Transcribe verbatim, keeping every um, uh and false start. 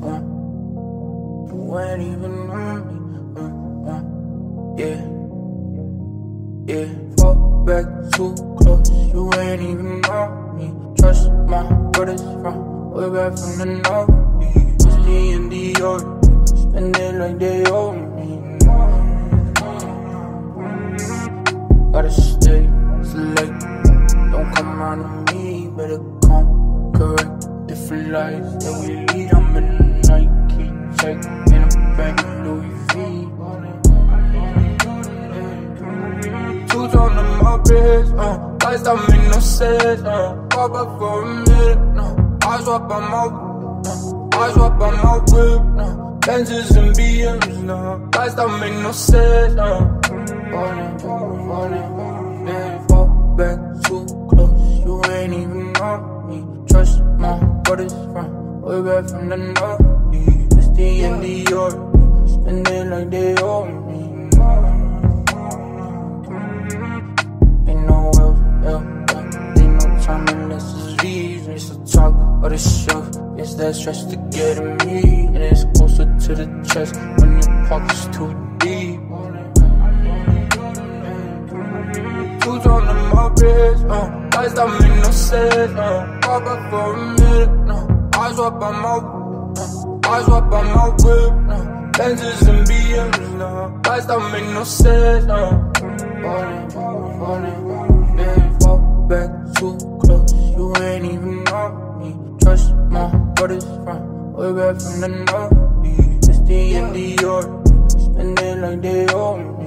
uh, you ain't even on me, uh, uh, yeah, yeah. Fall back too close, you ain't even on me. Trust my brothers from way back from the north. It's the and the order, spend it like they owe me. Gotta stay select, don't come around to me, better come correct. Different lives that we lead, I'm in the Nike check, in a bag of Louis V. Two tone on my wrist, uh, lights don't make no sense, uh, pop up for a minute, no, I swap on my, no, I swap on my whip, no, Benzes and B Ms, no, lights don't make no sense, no, falling, falling, yeah, fall back too close, you ain't even on me. Trust my brothers from way back from the north. It's the and the order, spend it like they owe me. Ain't no else, else, ain't no time unless it's V's. It's the talk or the show, it's that stress to get at me. And it's closer to the chest when your pocket's too deep. Two tone on my wrist, uh, lights don't make no sense, uh, pop up for a minute, no, I swap on my, uh, I swap on my whip, no, Benzes and B Ms, no, lights don't make no sense, no, falling, falling, yeah, fall back too close, you ain't even on me. Trust my brothers from way back from the north. It's the and the order, spend it like they owe me.